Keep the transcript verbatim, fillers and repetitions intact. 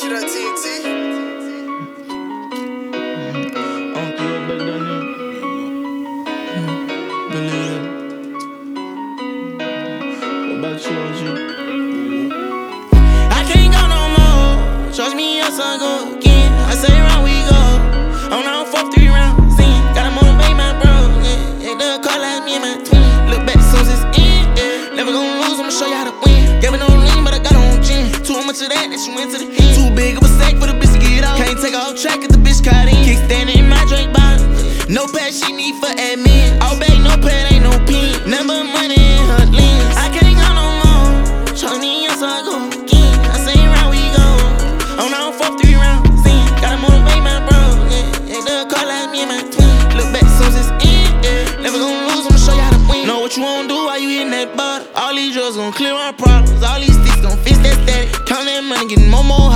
that T N T. On through it back down here. Believe it. What about you, O G? I can't go no more. Trust me, yes, I go again. I say round we go. On round four, three rounds in. Gotta motivate my bro. Yeah, yeah, the car like me and my twin. Look back soon as it's in. Yeah, never gonna lose. I'ma show you how to win. Gave me no lean, but I got on gin. Too much of that, that she went to the end. Too big of a sack for the bitch to get out. Can't take her off track 'cause the bitch caught in. Kickstanding in my Drake bottom. No pass she need for ass.